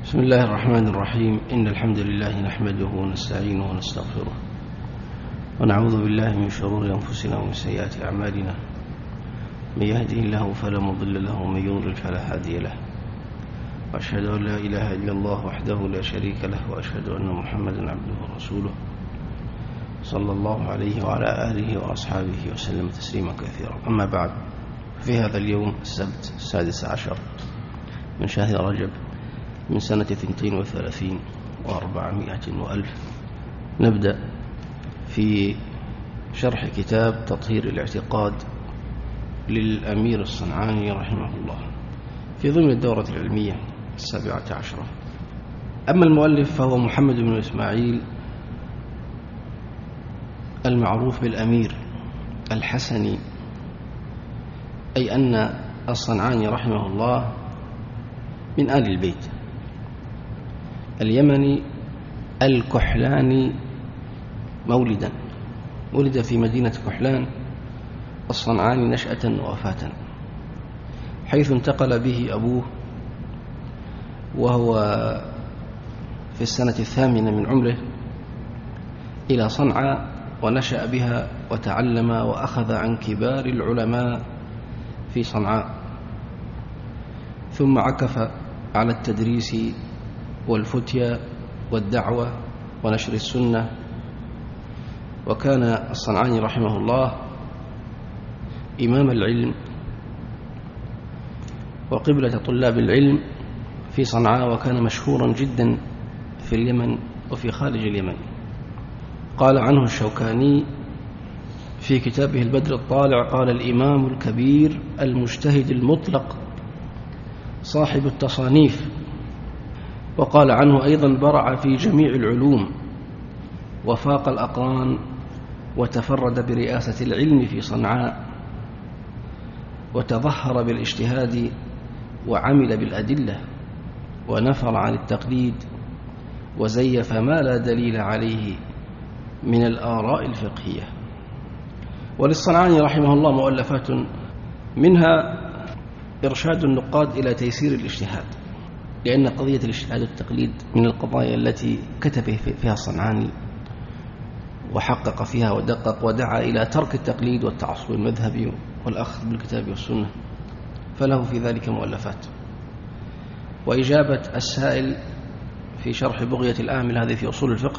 بسم الله الرحمن الرحيم. إن الحمد لله نحمده ونستعينه ونستغفره ونعوذ بالله من شرور أنفسنا ومن سيئات أعمالنا. من يهده الله فلا مضل له ومن يضلل فلا هادي له، وأشهد أن لا إله إلا الله وحده لا شريك له، وأشهد أن محمدا عبده ورسوله صلى الله عليه وعلى آله وأصحابه وسلم تسليما كثيرا. أما بعد، في هذا اليوم السبت 16 من شهر رجب من سنة 32 و400 وألف نبدأ في شرح كتاب تطهير الاعتقاد للأمير الصنعاني رحمه الله في ضمن الدورة العلمية 17. أما المؤلف فهو محمد بن إسماعيل المعروف بالأمير الحسني، أي أن الصنعاني رحمه الله من آل البيت، اليمني الكحلاني مولدا، ولد في مدينة كحلان الصنعاني نشأة ووفاة، حيث انتقل به أبوه وهو في السنة 8 من عمره إلى صنعاء، ونشأ بها وتعلم وأخذ عن كبار العلماء في صنعاء، ثم عكف على التدريس والفتيا والدعوة ونشر السنة. وكان الصنعاني رحمه الله إمام العلم وقبلة طلاب العلم في صنعاء، وكان مشهورا جدا في اليمن وفي خارج اليمن. قال عنه الشوكاني في كتابه البدر الطالع: قال الإمام الكبير المجتهد المطلق صاحب التصانيف. وقال عنه أيضا: برع في جميع العلوم وفاق الأقران، وتفرد برئاسة العلم في صنعاء، وتظهر بالاجتهاد وعمل بالأدلة، ونفر عن التقليد، وزيف ما لا دليل عليه من الآراء الفقهية. وللصنعاني رحمه الله مؤلفات، منها إرشاد النقاد إلى تيسير الاجتهاد، لأن قضية الاجتهاد والتقليد من القضايا التي كتب فيها الصنعاني وحقق فيها ودقق، ودعا إلى ترك التقليد والتعصب المذهبي والأخذ بالكتاب والسنة، فله في ذلك مؤلفات. وإجابة السائل في شرح بغية الآمل، هذه في أصول الفقه،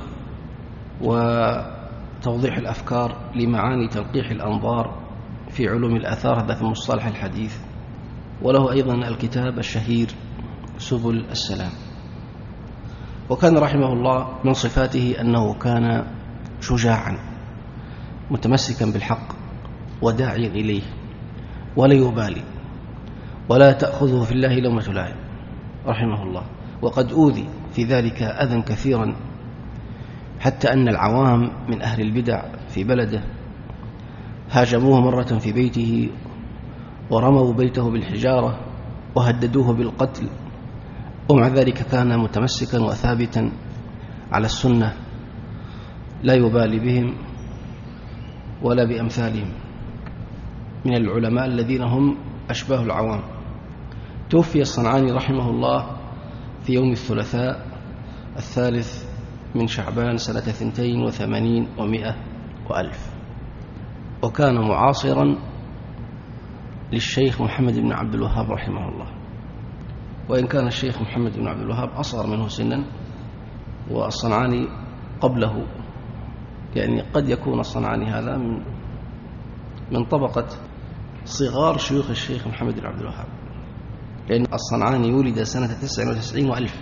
وتوضيح الأفكار لمعاني تلقيح الأنظار في علوم الآثار، هذا في مصطلح الحديث. وله أيضا الكتاب الشهير سبل السلام. وكان رحمه الله من صفاته أنه كان شجاعا متمسكا بالحق وداعيا إليه، ولا يبالي ولا تأخذه في الله لومة لائم رحمه الله. وقد أوذي في ذلك أذى كثيرا، حتى أن العوام من أهل البدع في بلده هاجموه مرة في بيته، ورموا بيته بالحجارة، وهددوه بالقتل، ومع ذلك كان متمسكا وثابتا على السنة، لا يبالي بهم ولا بأمثالهم من العلماء الذين هم أشباه العوام. توفي الصنعاني رحمه الله في يوم الثلاثاء 3 من شعبان سنة 82 و100 وألف، وكان معاصرا للشيخ محمد بن عبد الوهاب رحمه الله، وإن كان الشيخ محمد بن عبد الوهاب أصغر منه سنا، والصنعاني قبله، يعني قد يكون الصنعاني هذا من طبقة صغار شيوخ الشيخ محمد بن عبد الوهاب، لأن الصنعاني ولد سنة 99 وألف،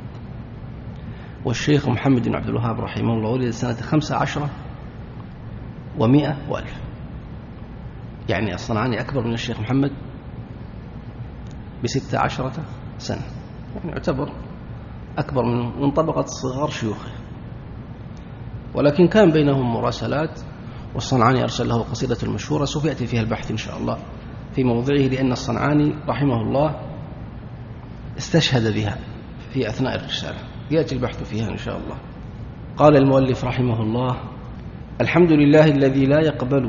والشيخ محمد بن عبد الوهاب رحمه الله ولد سنة 15 و100 وألف، يعني الصنعاني أكبر من الشيخ محمد ب16 سنة، يعني يعتبر أكبر من طبقة صغار شيوخه. ولكن كان بينهم مراسلات، والصنعاني أرسل له قصيدة المشهورة، سوف يأتي فيها البحث إن شاء الله في موضعه، لأن الصنعاني رحمه الله استشهد بها في أثناء الرسالة، يأتي البحث فيها إن شاء الله. قال المؤلف رحمه الله: الحمد لله الذي لا يقبل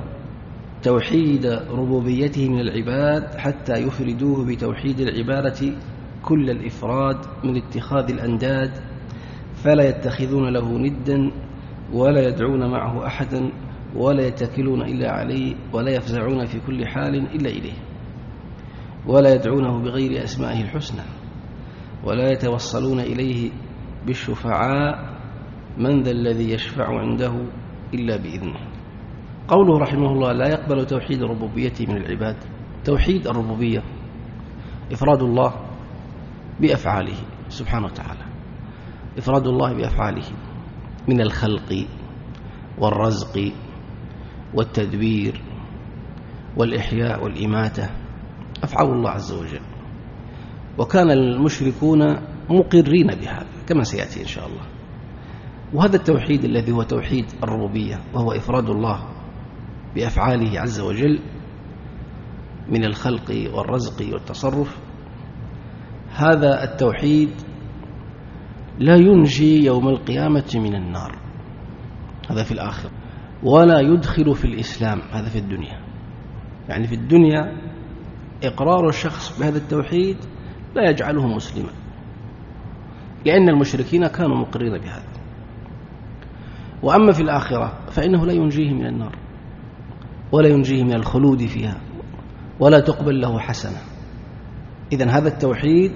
توحيد ربوبيته من العباد حتى يفردوه بتوحيد العبادة كل الإفراد من اتخاذ الأنداد، فلا يتخذون له ندا ولا يدعون معه أحدا ولا يتكلون إلا عليه ولا يفزعون في كل حال إلا إليه ولا يدعونه بغير أسمائه الحسنى ولا يتوصلون إليه بالشفعاء من ذا الذي يشفع عنده إلا بإذنه. قوله رحمه الله لا يقبل توحيد ربوبيته من العباد. توحيد الربوبية إفراد الله بأفعاله سبحانه وتعالى، إفراد الله بأفعاله من الخلق والرزق والتدبير والإحياء والإماتة، أفعال الله عز وجل. وكان المشركون مقرين بهذا كما سيأتي إن شاء الله. وهذا التوحيد الذي هو توحيد الربوبية وهو إفراد الله بأفعاله عز وجل من الخلق والرزق والتصرف، هذا التوحيد لا ينجي يوم القيامة من النار، هذا في الآخرة، ولا يدخل في الإسلام، هذا في الدنيا. يعني في الدنيا إقرار الشخص بهذا التوحيد لا يجعله مسلما، لأن المشركين كانوا مقرين بهذا. وأما في الآخرة فإنه لا ينجيه من النار ولا ينجيه من الخلود فيها ولا تقبل له حسنة. إذن هذا التوحيد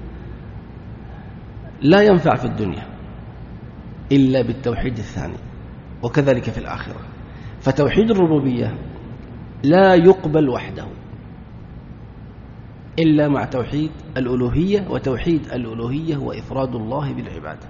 لا ينفع في الدنيا إلا بالتوحيد الثاني، وكذلك في الآخرة. فتوحيد الربوبية لا يقبل وحده إلا مع توحيد الألوهية، وتوحيد الألوهية هو إفراد الله بالعبادة.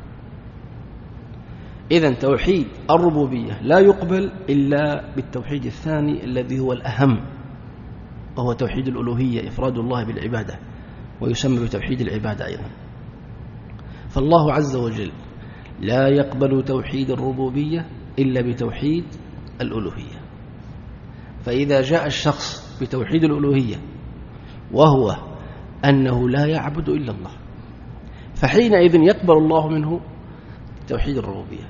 إذن توحيد الربوبية لا يقبل إلا بالتوحيد الثاني الذي هو الأهم، وهو توحيد الألوهية، إفراد الله بالعبادة، ويسمى بتوحيد العبادة أيضا. فالله عز وجل لا يقبل توحيد الربوبية إلا بتوحيد الألوهية. فإذا جاء الشخص بتوحيد الألوهية وهو أنه لا يعبد إلا الله، فحينئذ يقبل الله منه توحيد الربوبية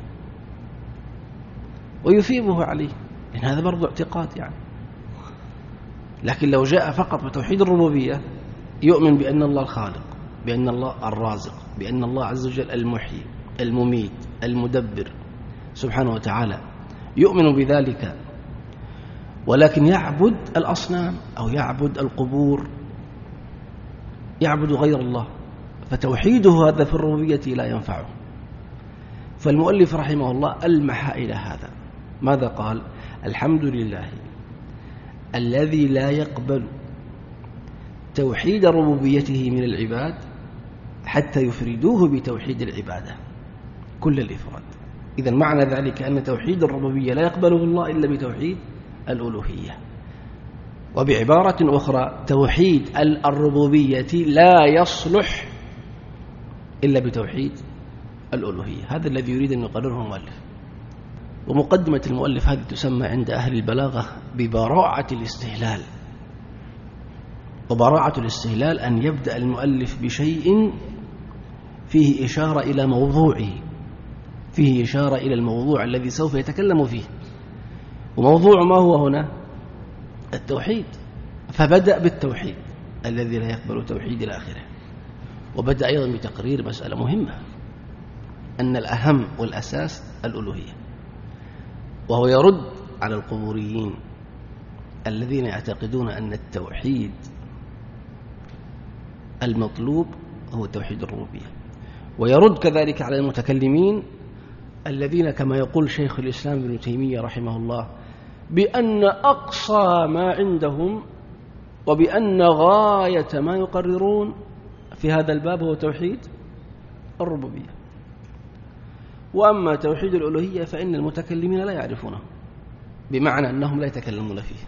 ويثيبه عليه، لأن هذا برضو اعتقاد يعني. لكن لو جاء فقط بتوحيد الربوبية يؤمن بأن الله الخالق، بأن الله الرازق، بأن الله عز وجل المحيي المميت المدبر سبحانه وتعالى، يؤمن بذلك، ولكن يعبد الأصنام أو يعبد القبور، يعبد غير الله، فتوحيده هذا في الربوبية لا ينفعه. فالمؤلف رحمه الله ألمح إلى هذا. ماذا قال؟ الحمد لله الذي لا يقبل توحيد ربوبيته من العباد حتى يفردوه بتوحيد العبادة كل الإفراد. إذن معنى ذلك أن توحيد الربوبية لا يقبله الله إلا بتوحيد الألوهية. وبعبارة أخرى توحيد الربوبية لا يصلح إلا بتوحيد الألوهية. هذا الذي يريد أن يقرره المؤلف. ومقدمة المؤلف هذه تسمى عند أهل البلاغة ببراعة الاستهلال. وبراعة الاستهلال أن يبدأ المؤلف بشيء فيه إشارة إلى موضوعه، فيه إشارة إلى الموضوع الذي سوف يتكلم فيه. وموضوع ما هو هنا؟ التوحيد. فبدأ بالتوحيد الذي لا يقبل توحيد الآخرة، وبدأ أيضا بتقرير مسألة مهمة، أن الأهم والأساس الألوهية، وهو يرد على القبوريين الذين يعتقدون أن التوحيد المطلوب هو توحيد الربوبية، ويرد كذلك على المتكلمين الذين كما يقول شيخ الإسلام ابن تيمية رحمه الله بأن أقصى ما عندهم وبأن غاية ما يقررون في هذا الباب هو توحيد الربوبية. وأما توحيد الألوهية فإن المتكلمين لا يعرفونه، بمعنى أنهم لا يتكلمون فيه،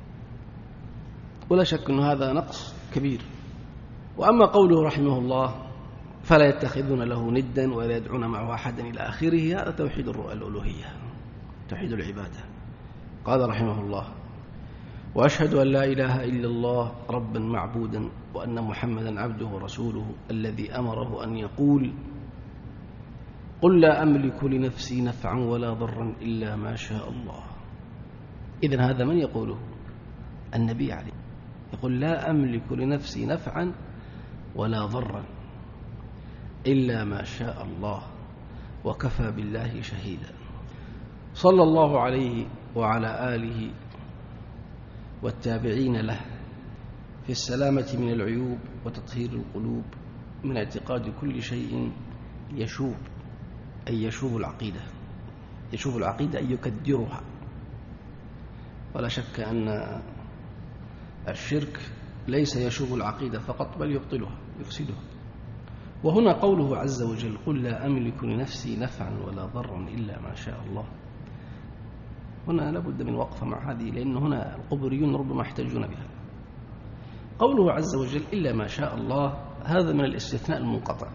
ولا شك أن هذا نقص كبير. وأما قوله رحمه الله فلا يتخذون له ندا ولا يدعون معه أحدا إلى آخره، هذا توحيد الألوهية، توحيد العبادة. قال رحمه الله وأشهد أن لا إله إلا الله ربا معبودا وأن محمدا عبده ورسوله الذي أمره أن يقول قل لا أملك لنفسي نفعا ولا ضرا إلا ما شاء الله. إذن هذا من يقوله؟ النبي عليه، يقول لا أملك لنفسي نفعا ولا ضرا إلا ما شاء الله وكفى بالله شهيدا. صلى الله عليه وعلى آله والتابعين له في السلامة من العيوب وتطهير القلوب من اعتقاد كل شيء يشوب، أي يشوب العقيدة، يشوب العقيدة أي يكدرها. ولا شك أن الشرك ليس يشوب العقيدة فقط بل يبطلها يفسدها. وهنا قوله عز وجل قل لا أملك لنفسي نفعا ولا ضرا إلا ما شاء الله. هنا لابد من وقفة مع هذه، لأن هنا القبوريون ربما يحتجون بها. قوله عز وجل إلا ما شاء الله هذا من الاستثناء المنقطع،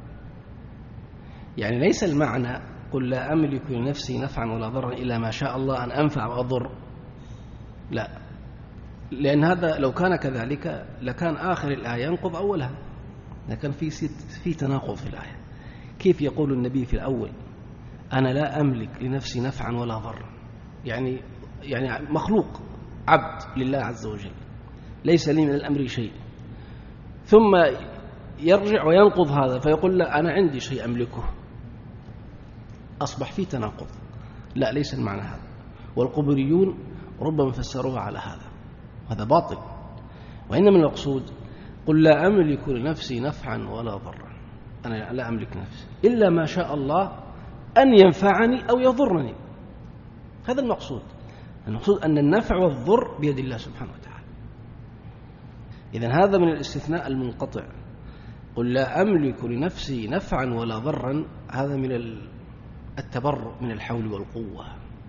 يعني ليس المعنى قل لا أملك لنفسي نفعا ولا ضرا إلا ما شاء الله أن أنفع وأضر، لا، لأن هذا لو كان كذلك لكان آخر الآية ينقض أولها، لكن في تناقض في الآية. كيف يقول النبي في الأول أنا لا أملك لنفسي نفعا ولا ضرا، يعني مخلوق عبد لله عز وجل ليس لي من الأمر شيء، ثم يرجع وينقض هذا فيقول لا أنا عندي شيء أملكه، أصبح في تناقض. لا، ليس المعنى هذا، والقبوريون ربما فسروها على هذا باطل. وإنما المقصود قل لا أملك لنفسي نفعا ولا ضرا، أنا لا أملك نفسي إلا ما شاء الله أن ينفعني أو يضرني. هذا المقصود أن النفع والضر بيد الله سبحانه وتعالى. إذن هذا من الاستثناء المنقطع، قل لا أملك لنفسي نفعا ولا ضرا، هذا من التبرؤ من الحول والقوة.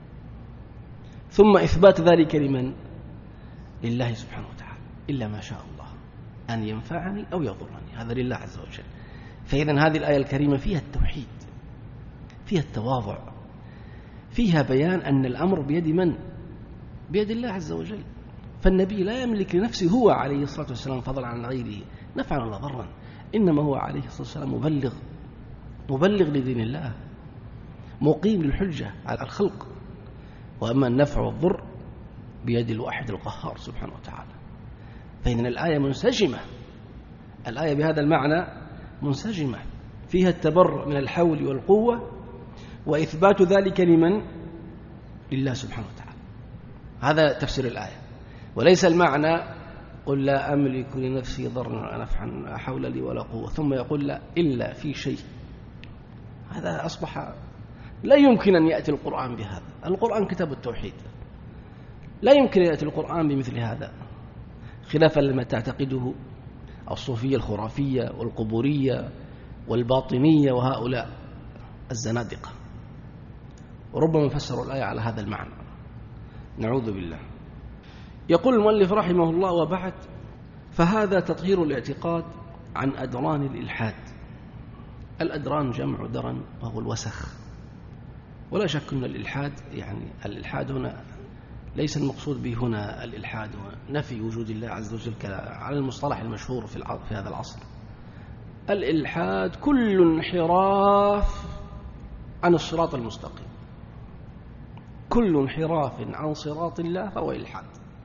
ثم إثبات ذلك لمن؟ لله سبحانه وتعالى، إلا ما شاء الله أن ينفعني أو يضرني، هذا لله عز وجل. فإذن هذه الآية الكريمة فيها التوحيد، فيها التواضع، فيها بيان أن الأمر بيد من؟ بيد الله عز وجل. فالنبي لا يملك لنفسه هو عليه الصلاة والسلام فضلا عن غيره نفعا ولا ضرا، إنما هو عليه الصلاة والسلام مبلغ لدين الله، مقيم للحجة على الخلق. وأما النفع والضر بيد الواحد القهار سبحانه وتعالى. فإن الآية منسجمة، الآية بهذا المعنى منسجمة، فيها التبرؤ من الحول والقوة وإثبات ذلك لمن؟ لله سبحانه وتعالى. هذا تفسير الآية، وليس المعنى قل لا أملك لنفسي ضرا ولا نفعا لا حول لي ولا قوة ثم يقول لا إلا في شيء. هذا أصبح لا يمكن أن يأتي القرآن بهذا. القرآن كتاب التوحيد، لا يمكن أن يأتي القرآن بمثل هذا، خلافا لما تعتقده الصوفية الخرافية والقبورية والباطنية وهؤلاء الزنادقة، وربما فسروا الآية على هذا المعنى، نعوذ بالله. يقول المؤلف رحمه الله وبعد، فهذا تطهير الاعتقاد عن أدران الإلحاد. الأدران جمع درن وهو الوسخ، ولا شك أن الإلحاد الإلحاد هنا ليس المقصود به هنا الإلحاد نفي وجود الله عز وجل على المصطلح المشهور في هذا العصر. الإلحاد كل انحراف عن الصراط المستقيم، كل انحراف عن صراط الله فهو إلحاد،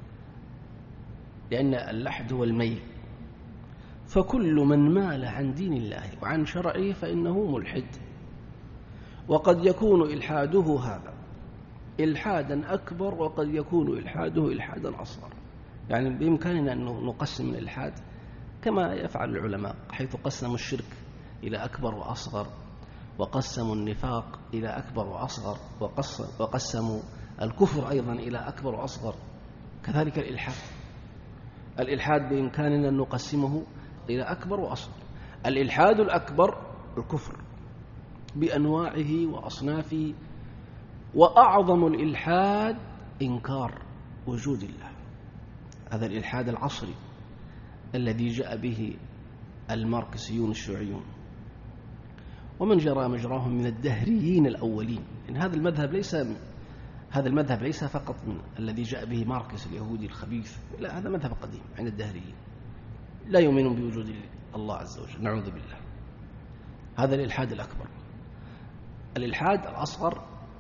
لأن اللحد هو الميل. فكل من مال عن دين الله وعن شرعه فإنه ملحد. وقد يكون إلحاده هذا إلحادا أكبر، وقد يكون إلحاده إلحادا أصغر. يعني بإمكاننا أن نقسم الإلحاد كما يفعل العلماء، حيث قسموا الشرك إلى أكبر وأصغر، وقسموا النفاق إلى أكبر وأصغر، وقسموا الكفر أيضا إلى أكبر وأصغر. كذلك الإلحاد بإمكاننا أن نقسمه إلى أكبر وأصغر. الإلحاد الأكبر الكفر بأنواعه وأصنافه، وأعظم الإلحاد إنكار وجود الله. هذا الإلحاد العصري الذي جاء به الماركسيون الشيوعيون ومن جرى مجراهم من الدهريين الأولين. إن هذا المذهب ليس فقط من الذي جاء به ماركس اليهودي الخبيث، لا، هذا مذهب قديم عند الدهريين، لا يؤمنون بوجود الله عز وجل، نعوذ بالله. هذا الإلحاد الأكبر. الإلحاد الأصغر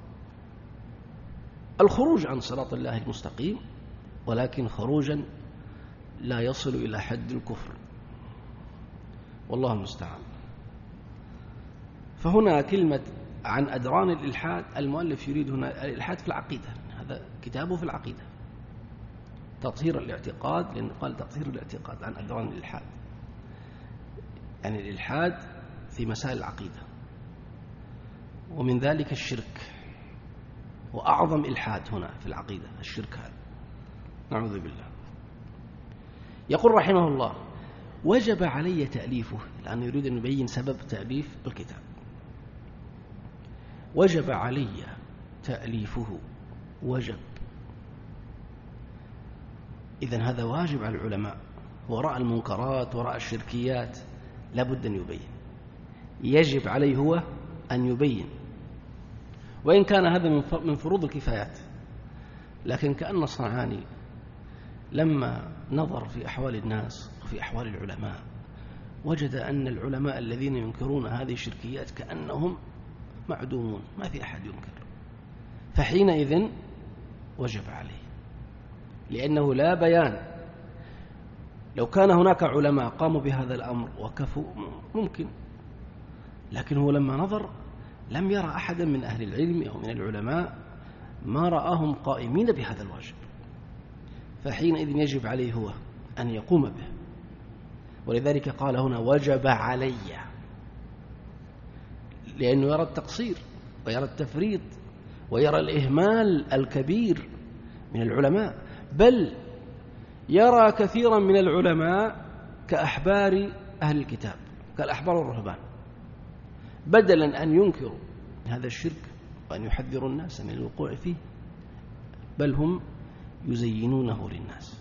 الخروج عن صراط الله المستقيم، ولكن خروجا لا يصل إلى حد الكفر. والله المستعان. فهنا كلمة عن أدران الإلحاد، المؤلف يريد هنا الإلحاد في العقيدة، هذا كتابه في العقيدة، تطهير الاعتقاد، لأنه قال تطهير الاعتقاد عن أدران الإلحاد، يعني الإلحاد في مسائل العقيدة، ومن ذلك الشرك، وأعظم إلحاد هنا في العقيدة الشرك هذا، نعوذ بالله. يقول رحمه الله: وجب علي تأليفه، لأنه يريد أن يبين سبب تأليف الكتاب. وجب علي تأليفه، وجب، إذن هذا واجب على العلماء، وراء المنكرات وراء الشركيات لابد أن يبين، يجب عليه هو أن يبين، وإن كان هذا من فروض الكفايات، لكن كأن الصنعاني لما نظر في أحوال الناس وفي أحوال العلماء وجد أن العلماء الذين ينكرون هذه الشركيات كأنهم معدومون، ما في أحد ينكر، فحينئذ وجب عليه، لأنه لا بيان. لو كان هناك علماء قاموا بهذا الأمر وكفوا ممكن، لكن هو لما نظر لم يرى أحدا من أهل العلم أو من العلماء ما رآهم قائمين بهذا الواجب، فحينئذ يجب عليه هو أن يقوم به. ولذلك قال هنا وجب علي، لأنه يرى التقصير ويرى التفريط ويرى الإهمال الكبير من العلماء، بل يرى كثيرا من العلماء كأحبار أهل الكتاب، كالأحبار والرهبان، بدلا أن ينكروا هذا الشرك وأن يحذروا الناس من الوقوع فيه، بل هم يزينونه للناس،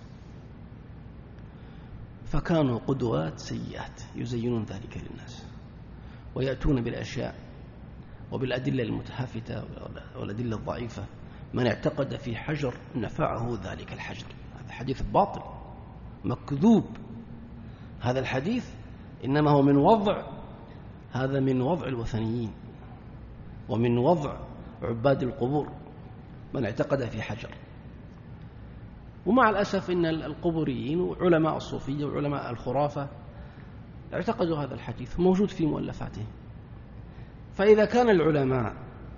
فكانوا قدوات سيئات يزينون ذلك للناس، ويأتون بالأشياء وبالأدلة المتهافتة والأدلة الضعيفة. من اعتقد في حجر نفعه ذلك الحجر، هذا حديث باطل مكذوب، هذا الحديث إنما هو من وضع الوثنيين ومن وضع عباد القبور، من اعتقد في حجر. ومع الأسف إن القبوريين وعلماء الصوفية وعلماء الخرافة اعتقدوا هذا الحديث، موجود في مؤلفاتهم. فإذا كان العلماء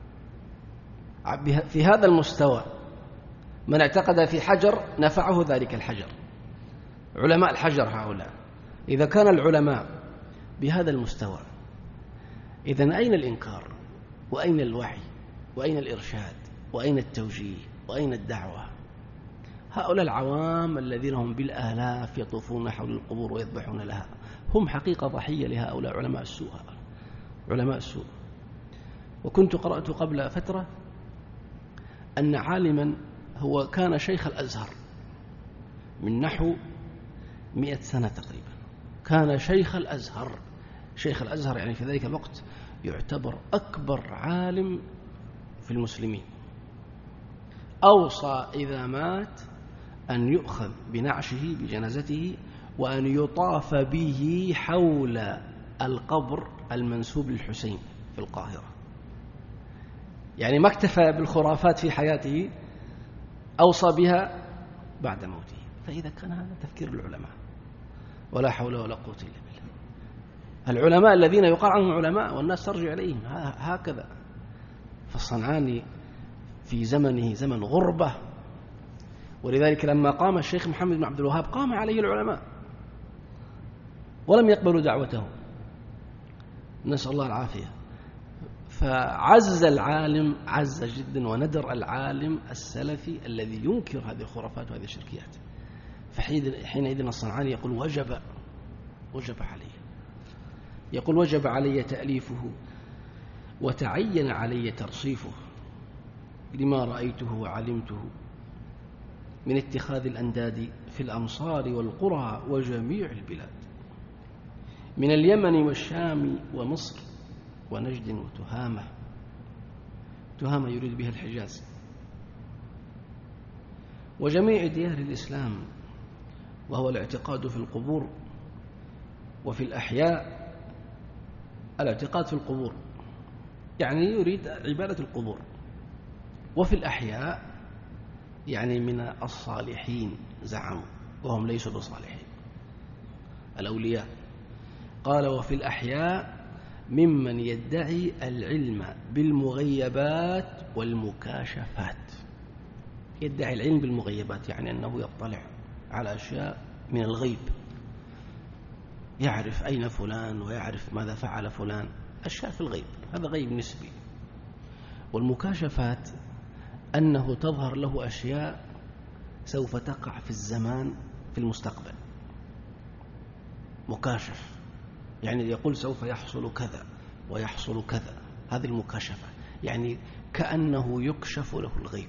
في هذا المستوى، من اعتقد في حجر نفعه ذلك الحجر، علماء الحجر هؤلاء، إذا كان العلماء بهذا المستوى، إذن أين الإنكار وأين الوعي وأين الإرشاد وأين التوجيه وأين الدعوة؟ هؤلاء العوام الذين هم بالآلاف يطوفون حول القبور ويذبحون لها، هم حقيقة ضحية لهؤلاء علماء السوء، علماء السوء. وكنت قرأت قبل فترة أن عالما هو كان شيخ الأزهر من نحو 100 سنة تقريبا، كان شيخ الأزهر، شيخ الأزهر يعني في ذلك الوقت يعتبر أكبر عالم في المسلمين، أوصى إذا مات أن يؤخذ بنعشه بجنازته وأن يطاف به حول القبر المنسوب للحسين في القاهرة، يعني ما اكتفى بالخرافات في حياته، أوصى بها بعد موته. فإذا كان هذا تفكير العلماء، ولا حول ولا قوة إلا بالله، العلماء الذين يقال عنهم علماء والناس ترجع إليهم هكذا. فالصنعاني في زمنه زمن غربة، ولذلك لما قام الشيخ محمد بن عبد الوهاب قام عليه العلماء ولم يقبلوا دعوته، نسأل الله العافية. فعز العالم، عز جدا وندر العالم السلفي الذي ينكر هذه الخرافات وهذه الشركيات. فحينئذ الصنعاني يقول وجب علي، يقول وجب علي تأليفه وتعين علي ترصيفه لما رأيته وعلمته من اتخاذ الأنداد في الأمصار والقرى وجميع البلاد، من اليمن والشام ومصر ونجد وتهامة، تهامة يريد بها الحجاز، وجميع ديار الإسلام، وهو الاعتقاد في القبور وفي الأحياء. الاعتقاد في القبور يعني يريد عبادة القبور، وفي الأحياء يعني من الصالحين زعموا وهم ليسوا بصالحين، الأولياء. قال وفي الأحياء ممن يدعي العلم بالمغيبات والمكاشفات. يدعي العلم بالمغيبات يعني أنه يطلع على أشياء من الغيب، يعرف أين فلان ويعرف ماذا فعل فلان، أشياء في الغيب، هذا غيب نسبي. والمكاشفات أنه تظهر له أشياء سوف تقع في الزمان في المستقبل. مكاشف يعني يقول سوف يحصل كذا ويحصل كذا، هذه المكاشفة، يعني كأنه يكشف له الغيب.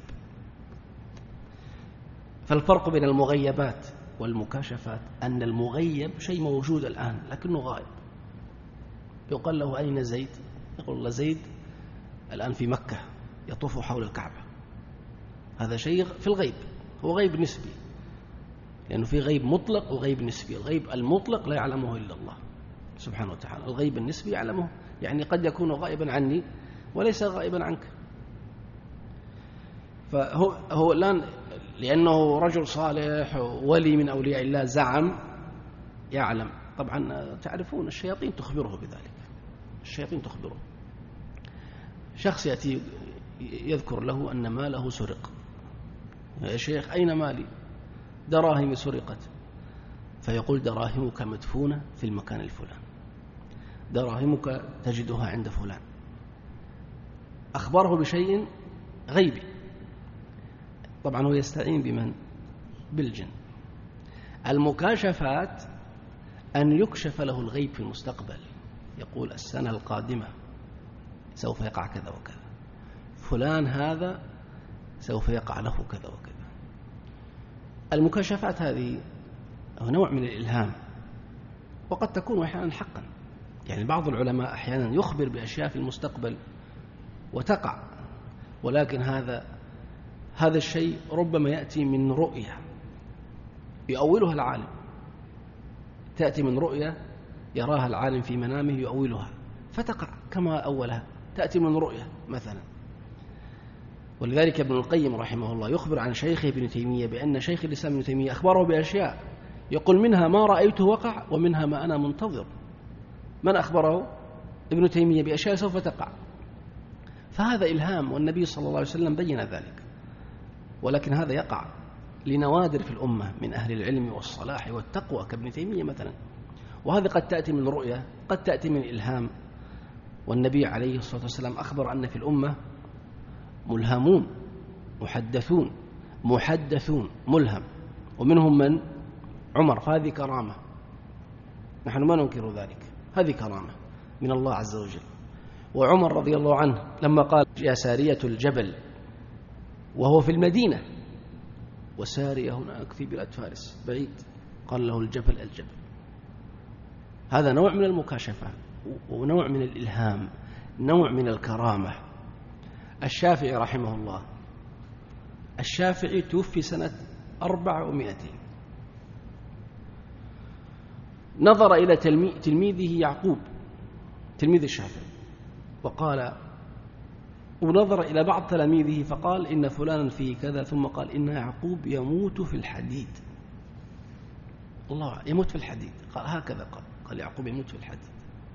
فالفرق بين المغيبات والمكاشفات أن المغيب شيء موجود الآن لكنه غائب. يقال له أين زيد؟ يقول الله زيد الآن في مكة يطوف حول الكعبة. هذا شيء في الغيب، هو غيب نسبي، لأنه في غيب مطلق وغيب نسبي. الغيب المطلق لا يعلمه إلا الله سبحانه وتعالى، الغيب النسبي يعلمه، يعني قد يكون غائبا عني وليس غائبا عنك. فهو الآن لأنه رجل صالح ولي من أولياء الله زعم يعلم. طبعا تعرفون الشياطين تخبره بذلك، الشياطين تخبره. شخص يأتي يذكر له أن ماله سرق، يا شيخ أين مالي؟ دراهمي سرقت. فيقول دراهمك مدفونة في المكان الفلان، دراهمك تجدها عند فلان. أخبره بشيء غيبي. طبعا هو يستعين بمن؟ بالجن. المكاشفات أن يكشف له الغيب في المستقبل، يقول السنة القادمة سوف يقع كذا وكذا، فلان هذا سوف يقع له كذا وكذا. المكاشفات هذه نوع من الإلهام، وقد تكون أحيانا حقا. يعني بعض العلماء أحيانا يخبر بأشياء في المستقبل وتقع، ولكن هذا الشيء ربما يأتي من رؤية يؤولها العالم، تأتي من رؤية يراها العالم في منامه يؤولها فتقع كما أولها، تأتي من رؤية مثلا. ولذلك ابن القيم رحمه الله يخبر عن شيخه ابن تيمية بأن شيخ الإسلام ابن تيمية أخبره بأشياء يقول منها ما رأيته وقع ومنها ما أنا منتظر. من أخبره؟ ابن تيمية بأشياء سوف تقع. فهذا إلهام، والنبي صلى الله عليه وسلم بين ذلك. ولكن هذا يقع لنوادر في الأمة من أهل العلم والصلاح والتقوى كابن تيمية مثلا، وهذا قد تأتي من رؤية، قد تأتي من إلهام. والنبي عليه الصلاة والسلام أخبر أن في الأمة ملهمون محدثون ملهم، ومنهم من؟ عمر. فهذه كرامة، نحن ما ننكر ذلك، هذه كرامة من الله عز وجل. وعمر رضي الله عنه لما قال يا سارية الجبل وهو في المدينة، وسارية هناك في بلاد فارس بعيد، قال له الجبل. هذا نوع من المكاشفة ونوع من الإلهام، نوع من الكرامة. الشافعي رحمه الله، الشافعي توفي سنة 400، نظر إلى تلميذه يعقوب تلميذ الشافعي ونظر إلى بعض تلاميذه فقال إن فلانا فيه كذا، ثم قال إن يعقوب يموت في الحديد. الله يموت في الحديد، قال هكذا قال يعقوب يموت في الحديد.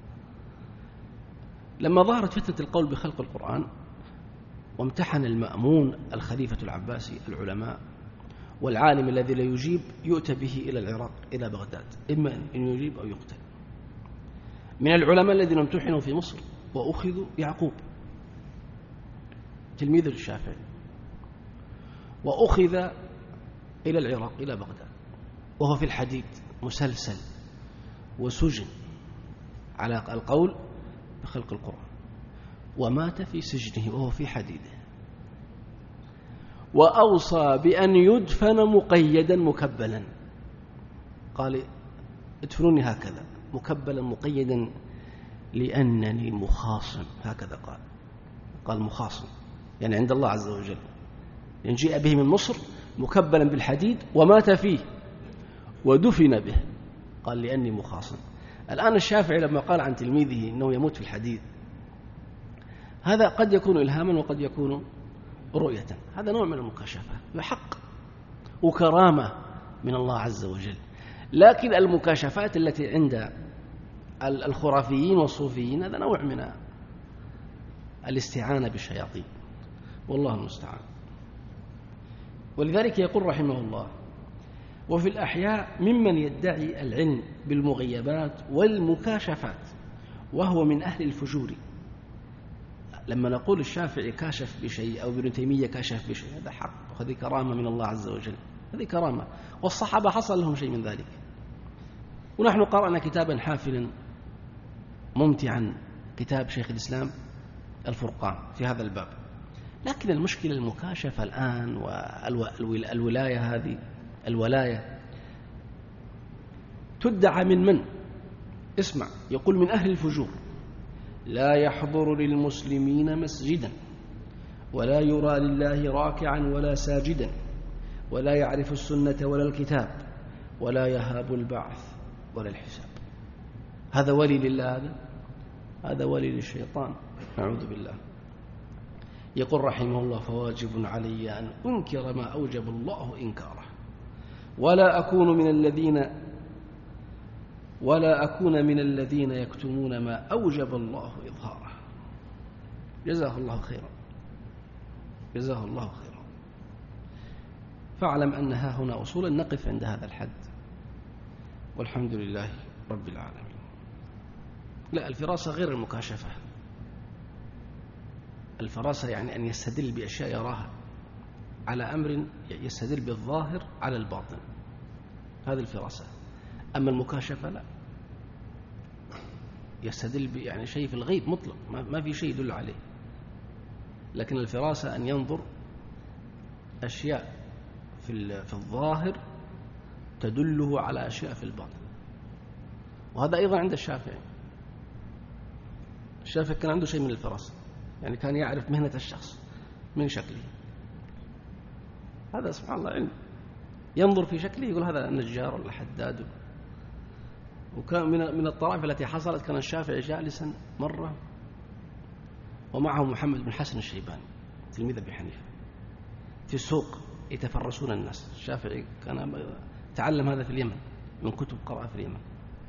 لما ظهرت فتنة القول بخلق القرآن وامتحن المأمون الخليفة العباسي العلماء، والعالم الذي لا يجيب يؤتى به إلى العراق إلى بغداد، إما أن يجيب أو يقتل. من العلماء الذين امتحنوا في مصر وأخذوا يعقوب تلميذ الشافعي، وأخذ إلى العراق إلى بغداد وهو في الحديد مسلسل وسجن على القول بخلق القرآن، ومات في سجنه وهو في حديده. وأوصى بأن يدفن مقيدا مكبلا، قال ادفنوني هكذا مكبلا مقيدا لأنني مخاصم، هكذا قال مخاصم يعني عند الله عز وجل، يعني جاء به من مصر مكبلا بالحديد ومات فيه ودفن به، قال لأني مخاصم. الآن الشافعي لما قال عن تلميذه أنه يموت في الحديد، هذا قد يكون إلهاما وقد يكون رؤية، هذا نوع من المكاشفة بحق وكرامة من الله عز وجل. لكن المكاشفات التي عند الخرافيين والصوفيين هذا نوع من الاستعانة بالشياطين، والله المستعان. ولذلك يقول رحمه الله: وفي الأحياء ممن يدعي العلم بالمغيبات والمكاشفات وهو من أهل الفجور. لما نقول الشافعي كاشف بشيء أو ابن تيمية كاشف بشيء هذا حق، وهذه كرامة من الله عز وجل، هذه كرامة، والصحابة حصل لهم شيء من ذلك. ونحن قرأنا كتابا حافلا ممتعا، كتاب شيخ الإسلام الفرقان في هذا الباب. لكن المشكلة المكاشفة الآن والولاية، هذه الولاية تدعى من؟ اسمع، يقول: من أهل الفجور، لا يحضر للمسلمين مسجدا، ولا يرى لله راكعا ولا ساجدا، ولا يعرف السنة ولا الكتاب، ولا يهاب البعث ولا الحساب. هذا ولي لله؟ هذا ولي للشيطان، نعوذ بالله. يقول رحمه الله: فواجب علي أن أنكر ما أوجب الله إنكاره، ولا أكون من الذين يكتمون ما أوجب الله إظهاره. جزاه الله خيرا، جزاه الله خيرا. فاعلم أن ها هنا أصولا نقف عند هذا الحد، والحمد لله رب العالمين. لا، الفراسة غير المكاشفة. الفراسة يعني أن يستدل بأشياء يراها على أمر، يستدل بالظاهر على الباطن، هذه الفراسة. أما المكاشفة لا، يستدل يعني شيء في الغيب مطلق، ما في شيء يدل عليه. لكن الفراسة أن ينظر أشياء في الظاهر تدله على أشياء في الباطن. وهذا أيضا عند الشافعي. الشافعي كان عنده شيء من الفراسة، يعني كان يعرف مهنة الشخص من شكله. هذا سبحان الله علم، ينظر في شكله يقول هذا نجار ولا حداد. وكان من الطرائف التي حصلت، كان الشافعي جالسا مرة ومعه محمد بن حسن الشيباني تلميذ أبي حنيفة في السوق يتفرسون الناس. الشافعي كان تعلم هذا في اليمن من كتب قرأ في اليمن،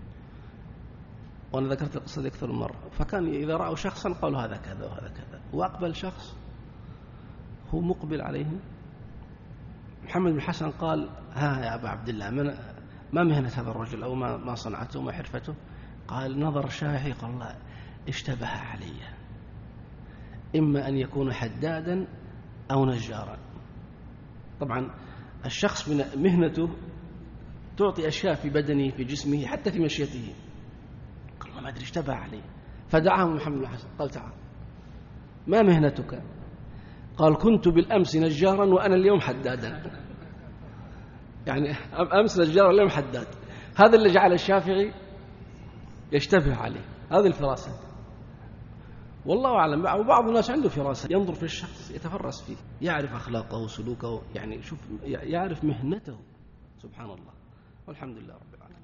وأنا ذكرت القصة دي أكثر من مرة. فكان إذا رأوا شخصا قالوا هذا كذا وهذا كذا، وأقبل شخص هو مقبل عليهم. محمد بن حسن قال: ها يا أبا عبد الله، ما مهنة هذا الرجل أو ما صنعته وما حرفته؟ قال: نظر الشافعي قال: الله اشتبه علي، إما أن يكون حدادا أو نجارا. طبعا الشخص من مهنته تعطي أشياء في بدنه في جسمه حتى في مشيته. قال: الله ما أدري اشتبه علي. فدعاه محمد بن حسن قال: تعال، ما مهنتك؟ قال: كنت بالأمس نجارا وأنا اليوم حدادا. يعني أمس نجار اليوم حداد. هذا اللي جعل الشافعي يشتبه عليه، هذه الفراسة. والله أعلم. وبعض الناس عنده فراسة، ينظر في الشخص يتفرس فيه، يعرف أخلاقه وسلوكه، يعني شوف، يعرف مهنته. سبحان الله، والحمد لله رب العالمين.